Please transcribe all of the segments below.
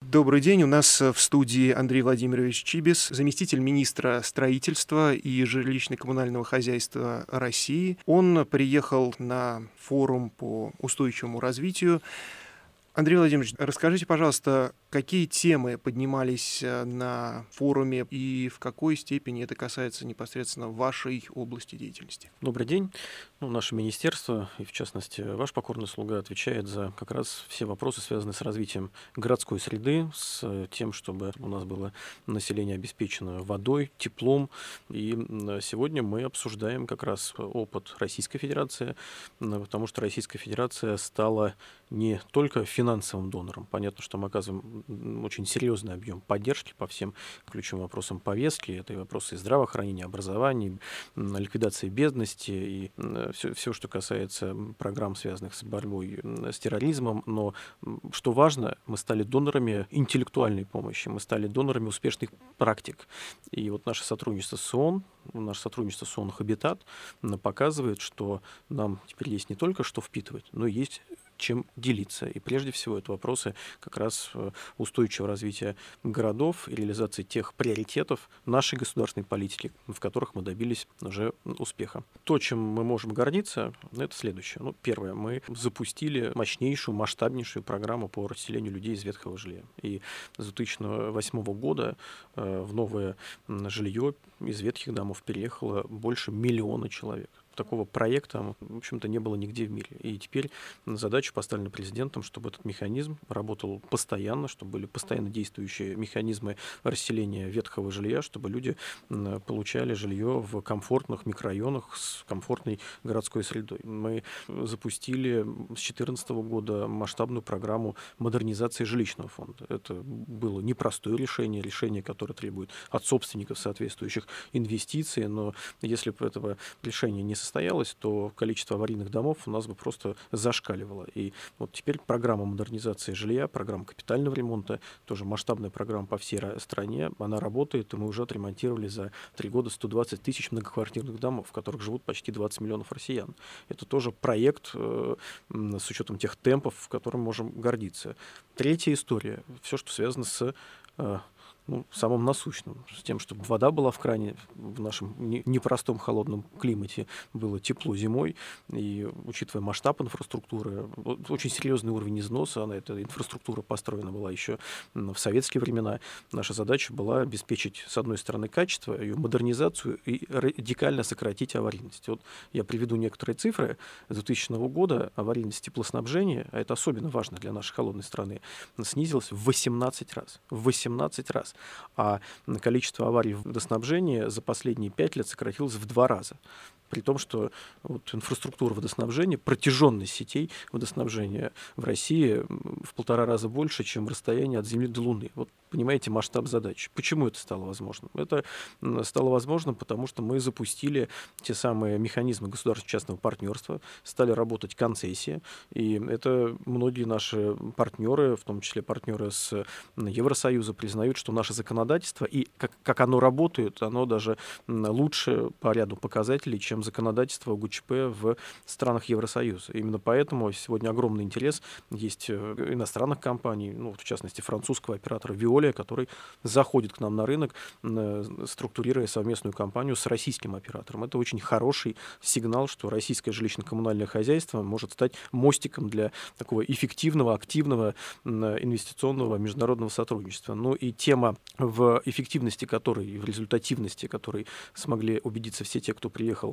Добрый день. У нас в студии Андрей Владимирович Чибис, заместитель министра строительства и жилищно-коммунального хозяйства России. Он приехал на форум по устойчивому развитию. Андрей Владимирович, расскажите, пожалуйста, какие темы поднимались на форуме и в какой степени это касается непосредственно вашей области деятельности? Добрый день. Наше министерство, и в частности ваш покорный слуга, отвечает за как раз все вопросы, связанные с развитием городской среды, с тем, чтобы у нас было население обеспечено водой, теплом. И сегодня мы обсуждаем как раз опыт Российской Федерации, потому что Российская Федерация стала не только финансовым донором. Понятно, что мы оказываем очень серьезный объем поддержки по всем ключевым вопросам повестки. Это и вопросы здравоохранения, образования, ликвидации бедности и все, что касается программ, связанных с борьбой с терроризмом. Но, что важно, мы стали донорами интеллектуальной помощи, мы стали донорами успешных практик. И вот наше сотрудничество с ООН, «Хабитат» показывает, что нам теперь есть не только что впитывать, но и есть чем делиться. И прежде всего это вопросы как раз устойчивого развития городов и реализации тех приоритетов нашей государственной политики, в которых мы добились уже успеха. То, чем мы можем гордиться, это следующее. Первое. Мы запустили мощнейшую, масштабнейшую программу по расселению людей из ветхого жилья. И с 2008 года в новое жилье из ветхих домов переехало больше 1 миллиона человек. Такого проекта, в общем-то, не было нигде в мире. И теперь задача поставлена президентом, чтобы этот механизм работал постоянно, чтобы были постоянно действующие механизмы расселения ветхого жилья, чтобы люди получали жилье в комфортных микрорайонах с комфортной городской средой. Мы запустили с 2014 года масштабную программу модернизации жилищного фонда. Это было непростое решение, которое требует от собственников соответствующих инвестиций, но если бы этого решения не состоялось, то количество аварийных домов у нас бы просто зашкаливало. И вот теперь программа модернизации жилья, программа капитального ремонта, тоже масштабная программа по всей стране, она работает, и мы уже отремонтировали за 3 года 120 тысяч многоквартирных домов, в которых живут почти 20 миллионов россиян. Это тоже проект с учетом тех темпов, в котором можем гордиться. Третья история, все, что связано с самым насущным, с тем, чтобы вода была в кране, в нашем непростом холодном климате было тепло зимой, и учитывая масштаб инфраструктуры, очень серьезный уровень износа, эта инфраструктура построена была еще в советские времена, наша задача была обеспечить, с одной стороны, качество, ее модернизацию и радикально сократить аварийность. Вот я приведу некоторые цифры. С 2000 года аварийность теплоснабжения, а это особенно важно для нашей холодной страны, снизилась в 18 раз. В 18 раз. А количество аварий в водоснабжении за последние 5 лет сократилось в 2 раза. При том, что инфраструктура водоснабжения, протяженность сетей водоснабжения в России в 1,5 раза больше, чем расстояние от Земли до Луны. Вот понимаете масштаб задач. Почему это стало возможным? Это стало возможным, потому что мы запустили те самые механизмы государственно-частного партнерства, стали работать концессии, и это многие наши партнеры, в том числе партнеры с Евросоюза, признают, что наше законодательство и как оно работает, оно даже лучше по ряду показателей, чем законодательство ГУЧП в странах Евросоюза. Именно поэтому сегодня огромный интерес есть иностранных компаний, в частности французского оператора Veolia, который заходит к нам на рынок, структурируя совместную компанию с российским оператором. Это очень хороший сигнал, что российское жилищно-коммунальное хозяйство может стать мостиком для такого эффективного, активного инвестиционного международного сотрудничества. И тема, в эффективности которой и в результативности которой смогли убедиться все те, кто приехал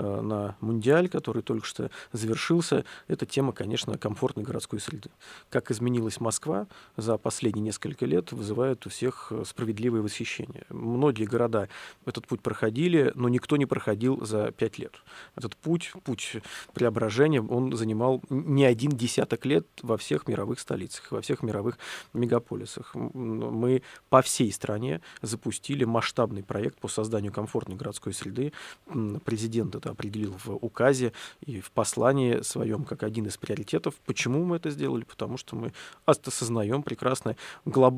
на Мундиаль, который только что завершился, это тема, конечно, комфортной городской среды. Как изменилась Москва за последние несколько лет, вызывает у всех справедливое восхищение. Многие города этот путь проходили, но никто не проходил за 5 лет. Этот путь преображения, он занимал не 1 десяток лет во всех мировых столицах, во всех мировых мегаполисах. Мы по всей стране запустили масштабный проект по созданию комфортной городской среды. Президент это определил в указе и в послании своем как один из приоритетов. Почему мы это сделали? Потому что мы осознаем прекрасно глобальную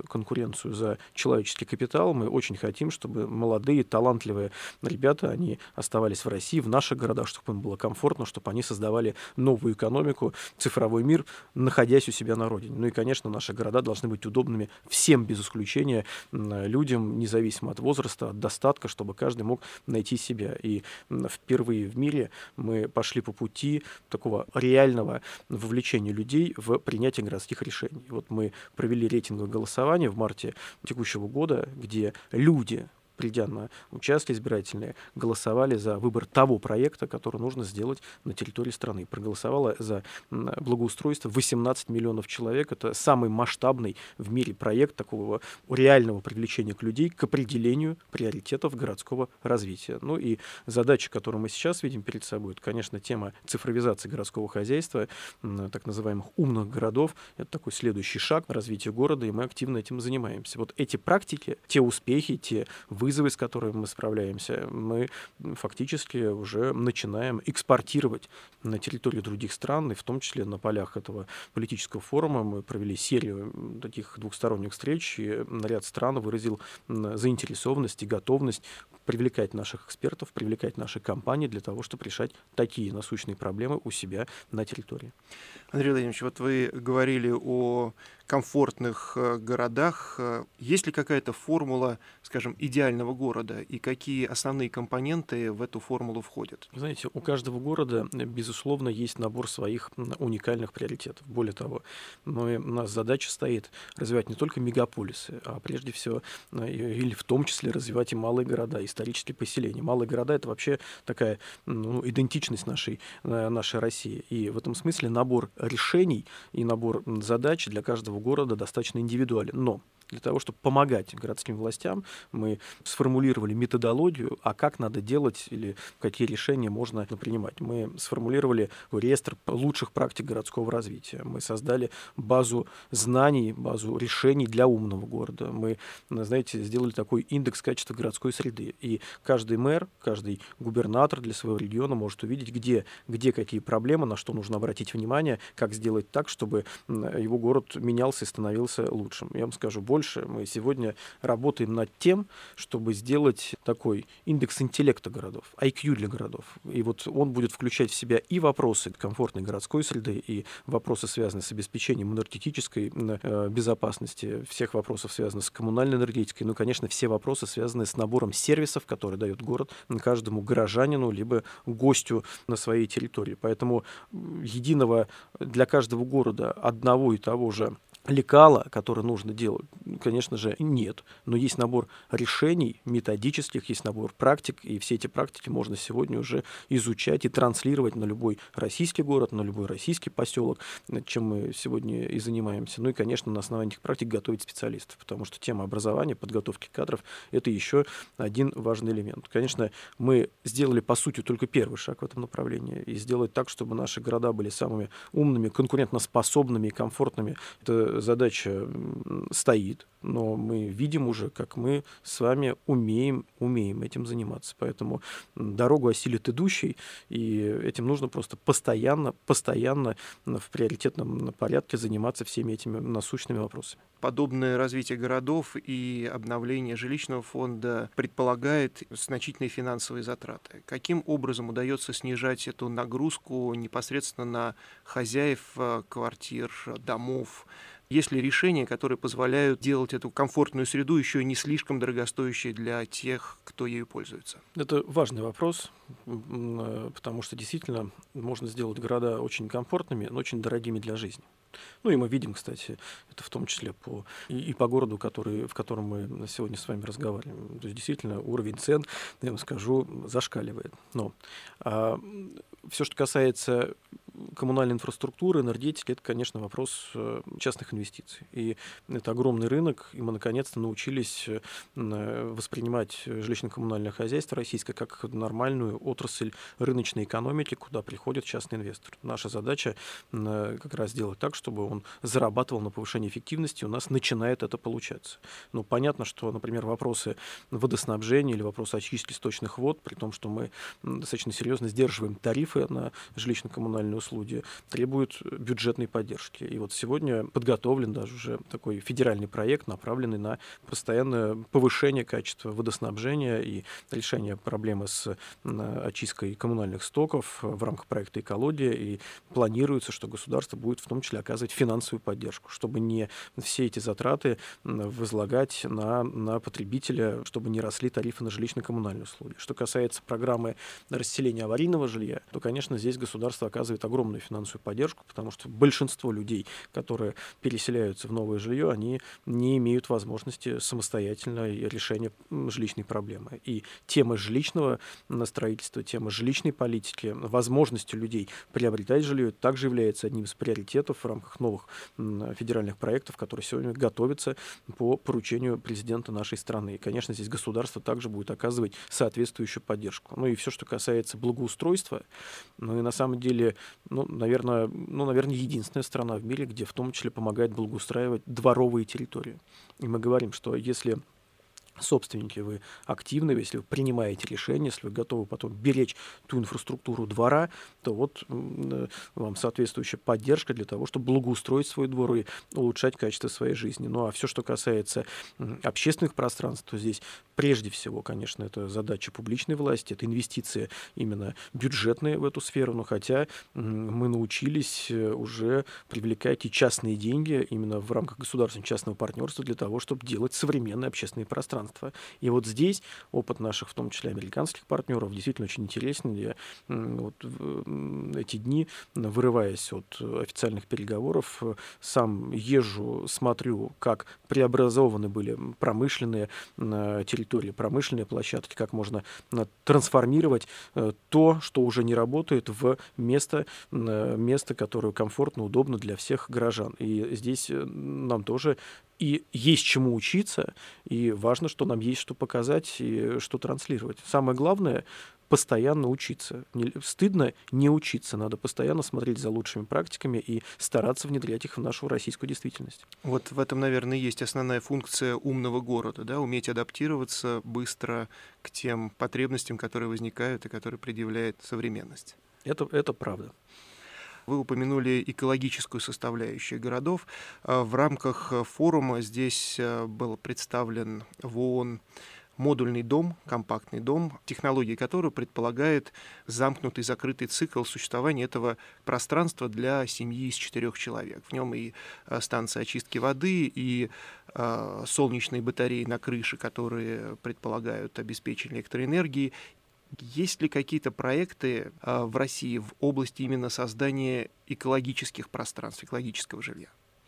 конкуренцию за человеческий капитал. Мы очень хотим, чтобы молодые, талантливые ребята, они оставались в России, в наших городах, чтобы им было комфортно, чтобы они создавали новую экономику, цифровой мир, находясь у себя на родине. Ну и, конечно, наши города должны быть удобными всем без исключения людям, независимо от возраста, от достатка, чтобы каждый мог найти себя. И впервые в мире мы пошли по пути такого реального вовлечения людей в принятие городских решений. Вот мы провели рейтинговое голосование в марте текущего года, где люди, придя на участки избирательные, голосовали за выбор того проекта, который нужно сделать на территории страны. Проголосовало за благоустройство 18 миллионов человек. Это самый масштабный в мире проект такого реального привлечения к людей к определению приоритетов городского развития. Ну и задача, которую мы сейчас видим перед собой, это, конечно, тема цифровизации городского хозяйства, так называемых умных городов. Это такой следующий шаг развития города, и мы активно этим занимаемся. Вот эти практики, те успехи, те вызовы, с которыми мы справляемся, мы фактически уже начинаем экспортировать на территорию других стран, и в том числе на полях этого политического форума мы провели серию таких двухсторонних встреч, и ряд стран выразил заинтересованность и готовность привлекать наших экспертов, привлекать наши компании для того, чтобы решать такие насущные проблемы у себя на территории. Андрей Владимирович, вот вы говорили о комфортных городах. Есть ли какая-то формула, скажем, идеального города, и какие основные компоненты в эту формулу входят? Вы знаете, у каждого города, безусловно, есть набор своих уникальных приоритетов. Более того, у нас задача стоит развивать не только мегаполисы, а прежде всего, или в том числе развивать и малые города, исторические поселения. Малые города — это вообще такая идентичность нашей России. И в этом смысле набор решений и набор задач для каждого города достаточно индивидуален. Но для того, чтобы помогать городским властям, мы сформулировали методологию, а как надо делать или какие решения можно принимать. Мы сформулировали реестр лучших практик городского развития. Мы создали базу знаний, базу решений для умного города. Мы, знаете, сделали такой индекс качества городской среды. И каждый мэр, каждый губернатор для своего региона может увидеть, где какие проблемы, на что нужно обратить внимание, как сделать так, чтобы его город менялся и становился лучшим. Я вам скажу больше. Мы сегодня работаем над тем, чтобы сделать такой индекс интеллекта городов, IQ для городов. И вот он будет включать в себя и вопросы комфортной городской среды, и вопросы, связанные с обеспечением энергетической безопасности, всех вопросов, связанных с коммунальной энергетикой, ну, конечно, все вопросы, связанные с набором сервисов, которые дает город каждому горожанину либо гостю на своей территории. Поэтому единого для каждого города одного и того же лекала, которые нужно делать, конечно же, нет. Но есть набор решений методических, есть набор практик, и все эти практики можно сегодня уже изучать и транслировать на любой российский город, на любой российский поселок, чем мы сегодня и занимаемся. Ну и, конечно, на основании этих практик готовить специалистов, потому что тема образования, подготовки кадров — это еще один важный элемент. Конечно, мы сделали, по сути, только первый шаг в этом направлении, и сделать так, чтобы наши города были самыми умными, конкурентоспособными и комфортными. Это задача стоит, но мы видим уже, как мы с вами умеем этим заниматься. Поэтому дорогу осилит идущий, и этим нужно просто постоянно в приоритетном порядке заниматься всеми этими насущными вопросами. Подобное развитие городов и обновление жилищного фонда предполагает значительные финансовые затраты. Каким образом удается снижать эту нагрузку непосредственно на хозяев квартир, домов? Есть ли решения, которые позволяют делать эту комфортную среду еще и не слишком дорогостоящей для тех, кто ею пользуется? Это важный вопрос, потому что действительно можно сделать города очень комфортными, но очень дорогими для жизни. Ну и мы видим, кстати, это в том числе по городу, в котором мы сегодня с вами разговариваем. То есть действительно уровень цен, я вам скажу, зашкаливает. Но все, что касается коммунальной инфраструктуры, энергетики, это, конечно, вопрос частных инвестиций. И это огромный рынок, и мы наконец-то научились воспринимать жилищно-коммунальное хозяйство российское как нормальную отрасль рыночной экономики, куда приходит частный инвестор. Наша задача как раз сделать так, чтобы он зарабатывал на повышении эффективности, и у нас начинает это получаться. Ну, понятно, что, например, вопросы водоснабжения или вопросы очистки сточных вод, при том, что мы достаточно серьезно сдерживаем тарифы на жилищно-коммунальные услуги, услуги требуют бюджетной поддержки. И вот сегодня подготовлен даже уже такой федеральный проект, направленный на постоянное повышение качества водоснабжения и решение проблемы с очисткой коммунальных стоков в рамках проекта «Экология». И планируется, что государство будет в том числе оказывать финансовую поддержку, чтобы не все эти затраты возлагать на потребителя, чтобы не росли тарифы на жилищно-коммунальные услуги. Что касается программы расселения аварийного жилья, то, конечно, здесь государство оказывает огромную финансовую поддержку, потому что большинство людей, которые переселяются в новое жилье, они не имеют возможности самостоятельно решения жилищной проблемы. И тема жилищного строительства, тема жилищной политики, возможности людей приобретать жилье также является одним из приоритетов в рамках новых федеральных проектов, которые сегодня готовятся по поручению президента нашей страны. И, конечно, здесь государство также будет оказывать соответствующую поддержку. Ну и все, что касается благоустройства, ну и на самом деле, наверное, единственная страна в мире, где в том числе помогает благоустраивать дворовые территории. И мы говорим, что если собственники, вы активны, если вы принимаете решения, если вы готовы потом беречь ту инфраструктуру двора, то вот вам соответствующая поддержка для того, чтобы благоустроить свой двор и улучшать качество своей жизни. Ну а все, что касается общественных пространств, то здесь прежде всего, конечно, это задача публичной власти, это инвестиции именно бюджетные в эту сферу, но хотя мы научились уже привлекать и частные деньги именно в рамках государственно-частного партнерства для того, чтобы делать современные общественные пространства. И вот здесь опыт наших, в том числе американских партнеров, действительно очень интересен. Я вот эти дни, вырываясь от официальных переговоров, сам езжу, смотрю, как преобразованы были промышленные территории, промышленные площадки, как можно трансформировать то, что уже не работает, в место, которое комфортно, удобно для всех горожан. И здесь нам тоже и есть чему учиться, и важно, что нам есть что показать и что транслировать. Самое главное — постоянно учиться. Стыдно не учиться, надо постоянно смотреть за лучшими практиками и стараться внедрять их в нашу российскую действительность. Вот в этом, наверное, есть основная функция умного города, да, уметь адаптироваться быстро к тем потребностям, которые возникают и которые предъявляет современность. Это правда. Вы упомянули экологическую составляющую городов. В рамках форума здесь был представлен в ООН модульный дом, компактный дом, технология которого предполагает замкнутый, закрытый цикл существования этого пространства для семьи из 4 человек. В нем и станция очистки воды, и солнечные батареи на крыше, которые предполагают обеспечение электроэнергией. Есть ли какие-то проекты в России в области именно создания экологических пространств, экологического жилья?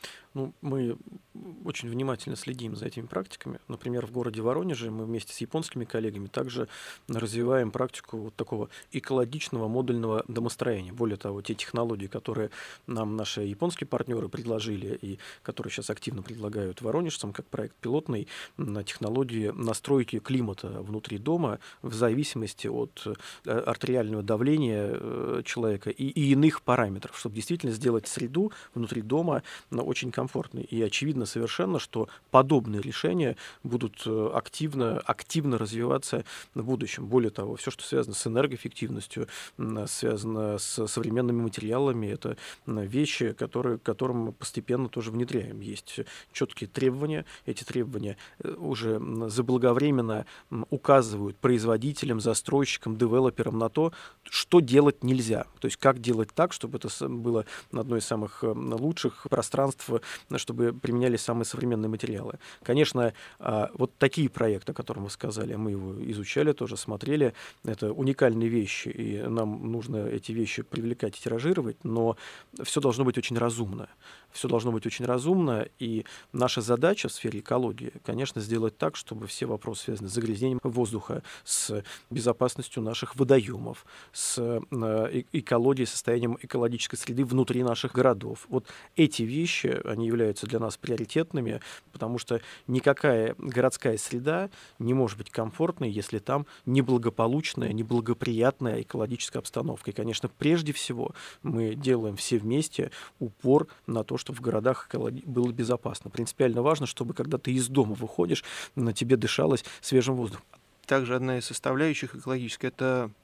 Мы очень внимательно следим за этими практиками. Например, в городе Воронеже мы вместе с японскими коллегами также развиваем практику вот такого экологичного модульного домостроения. Более того, те технологии, которые нам наши японские партнеры предложили и которые сейчас активно предлагают воронежцам, как проект пилотный, на технологии настройки климата внутри дома в зависимости от артериального давления человека и иных параметров, чтобы действительно сделать среду внутри дома очень комфортной. И очевидно совершенно, что подобные решения будут активно развиваться в будущем. Более того, все, что связано с энергоэффективностью, связано с современными материалами, это вещи, к которым мы постепенно тоже внедряем. Есть четкие требования. Эти требования уже заблаговременно указывают производителям, застройщикам, девелоперам на то, что делать нельзя. То есть как делать так, чтобы это было одно из самых лучших пространств, чтобы применялись самые современные материалы. Конечно, вот такие проекты, о которых вы сказали, мы его изучали, тоже смотрели. Это уникальные вещи, и нам нужно эти вещи привлекать и тиражировать, но все должно быть очень разумно. Все должно быть очень разумно, и наша задача в сфере экологии, конечно, сделать так, чтобы все вопросы, связанные с загрязнением воздуха, с безопасностью наших водоемов, с экологией, состоянием экологической среды внутри наших городов. Вот эти вещи, они являются для нас приоритетными, потому что никакая городская среда не может быть комфортной, если там неблагополучная, неблагоприятная экологическая обстановка. И, конечно, прежде всего мы делаем все вместе упор на то, чтобы в городах было безопасно. Принципиально важно, чтобы когда ты из дома выходишь, на тебе дышалось свежим воздухом. Также одна из составляющих экологических — это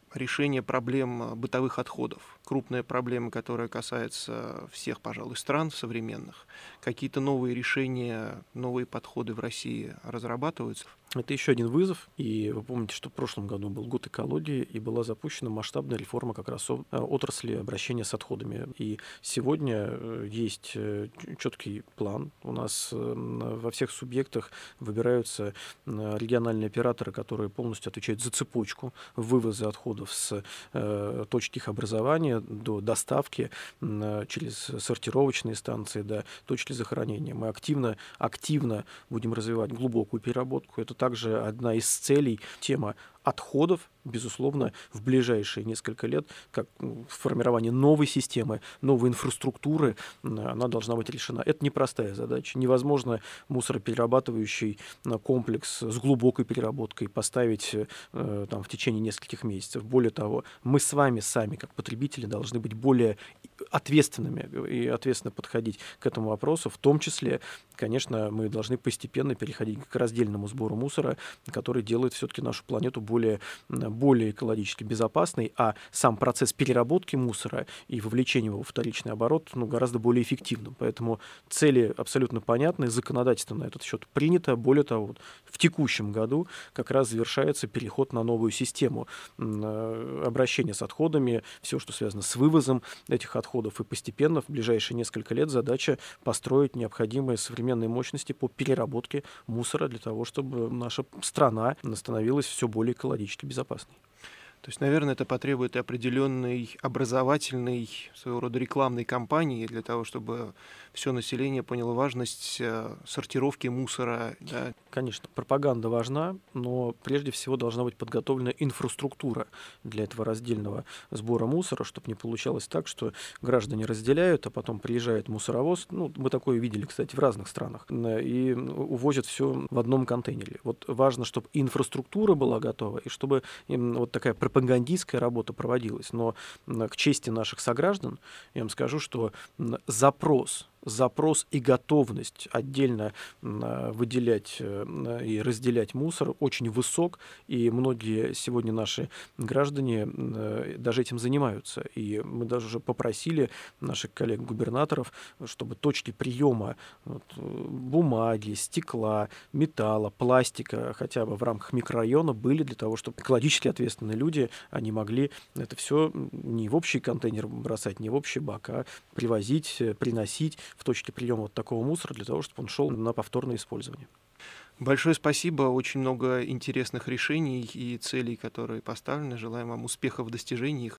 решение проблем бытовых отходов. Крупная проблема, которая касается всех, пожалуй, стран современных. Какие-то новые решения, новые подходы в России разрабатываются? Это еще один вызов, и вы помните, что в прошлом году был год экологии, и была запущена масштабная реформа как раз отрасли обращения с отходами. И сегодня есть четкий план. У нас во всех субъектах выбираются региональные операторы, которые полностью отвечают за цепочку вывоза отходов с точки их образования до доставки через сортировочные станции до точки захоронения. Мы активно будем развивать глубокую переработку. Это также одна из целей, тема отходов, безусловно, в ближайшие несколько лет, как формирование новой системы, новой инфраструктуры, она должна быть решена. Это непростая задача. Невозможно мусороперерабатывающий комплекс с глубокой переработкой поставить в течение нескольких месяцев. Более того, мы с вами сами, как потребители, должны быть более ответственными и ответственно подходить к этому вопросу. В том числе, конечно, мы должны постепенно переходить к раздельному сбору мусора, который делает все-таки нашу планету более экологически безопасной, а сам процесс переработки мусора и вовлечения его в вторичный оборот гораздо более эффективным. Поэтому цели абсолютно понятны, законодательство на этот счет принято. Более того, в текущем году как раз завершается переход на новую систему обращения с отходами, все, что связано с вывозом этих отходов, и постепенно в ближайшие несколько лет задача построить необходимые современные мощности по переработке мусора для того, чтобы наша страна становилась все более экологически безопасной. То есть, наверное, это потребует и определенной образовательной, своего рода рекламной кампании для того, чтобы все население поняло важность сортировки мусора. Да. Конечно, пропаганда важна, но прежде всего должна быть подготовлена инфраструктура для этого раздельного сбора мусора, чтобы не получалось так, что граждане разделяют, а потом приезжает мусоровоз, мы такое видели, кстати, в разных странах, и увозят все в одном контейнере. Вот важно, чтобы инфраструктура была готова, и чтобы вот такая пропагандистская работа проводилась. Но к чести наших сограждан я вам скажу, что запрос и готовность отдельно выделять и разделять мусор очень высок, и многие сегодня наши граждане даже этим занимаются. И мы даже уже попросили наших коллег-губернаторов, чтобы точки приема бумаги, стекла, металла, пластика хотя бы в рамках микрорайона были для того, чтобы экологически ответственные люди, они могли это все не в общий контейнер бросать, не в общий бак, а привозить, приносить в точке приема вот такого мусора для того, чтобы он шел на повторное использование. Большое спасибо. Очень много интересных решений и целей, которые поставлены. Желаем вам успехов в достижении их.